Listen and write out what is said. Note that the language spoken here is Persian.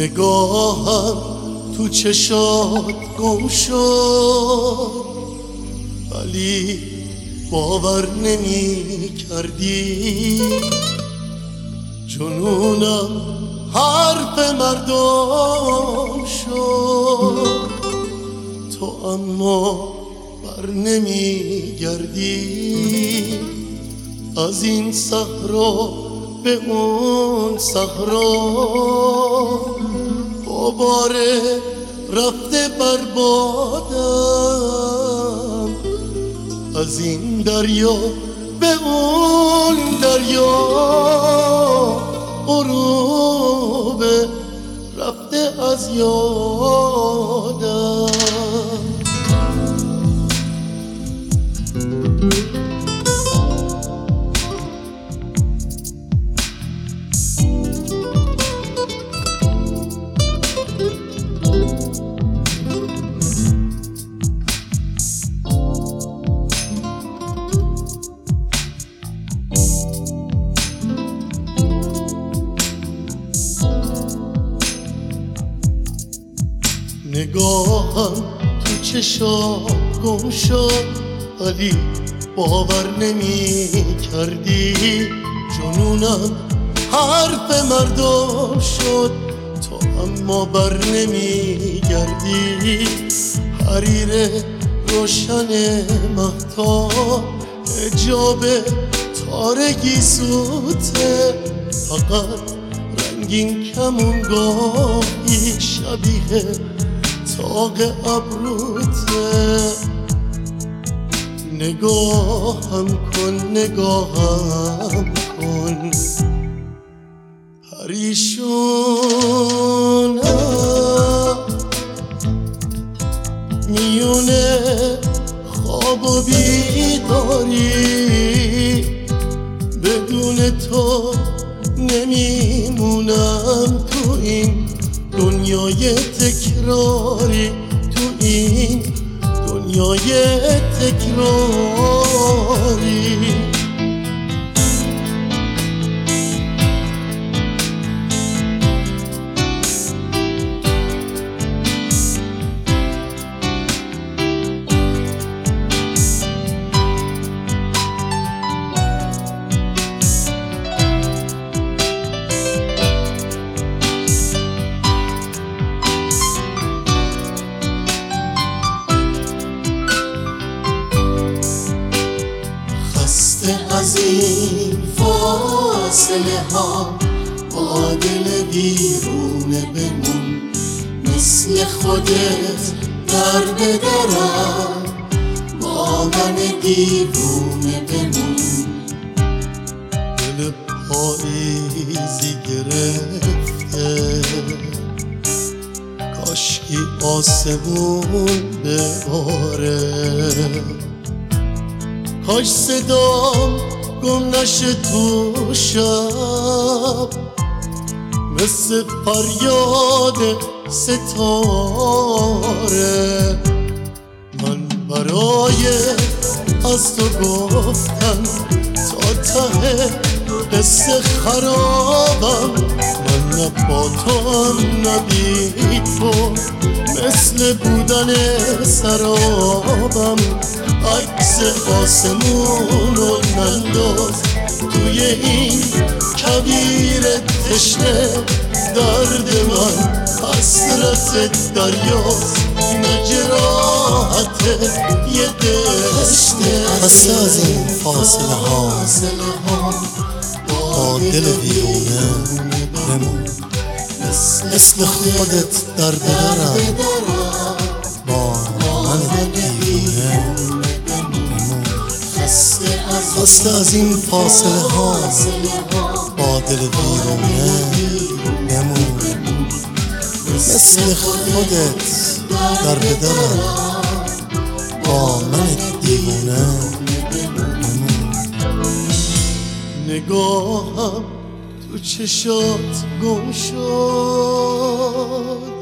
نگاهم تو چشات گم شد، ولی باور نمی کردی. جنونم حرف مردم شد، تو اما بر نمی گردی. از این صحرا به اون صحرا دوباره رفته بربادم. از این دریا به اون دریا غروب رفته از یادم. نگاهم تو چشات گم شد، ولی باور نمی کردی. جنونم حرف مردم شد، تو اما بر نمی گردی. حریر روشن مهتاب حجاب تارگی سوته، فقط رنگین کمونگاهی شبیه تاق ابروته. نگاهم کن نگاهم کن، پریشونم میونه خواب و بیداری. بدون تو نمیمونم تو این دنیای تکراری، تو این دنیای تکراری. از این فاصله ها با دل بیرونه بمون، مثل خودت در به درم با من دیوونه بمون. دل پاییزی گرفته، کاشکی آسمون بباره. کاش صدام گم نشه تو شب، مثل فریاد ستاره. من برای از تو گفتن تا ته قصه خرابم. من نه با تو هم نه بی تو، مثل بودن سرابم. عکس آسمون رو ننداز توی این کویر تشنه. درد من حسرت دریاست، نه جراحت یه دشته. خسته از این فاصله ها با دل بیرونه بمون، مثل خودت در بدرم با من دیوونه بمون. خسته از این فاصله ها با دل بیرونه بمون، مثل خودت در بدرم با من دیوونه بمون. نگاهم تو چشات گم شد،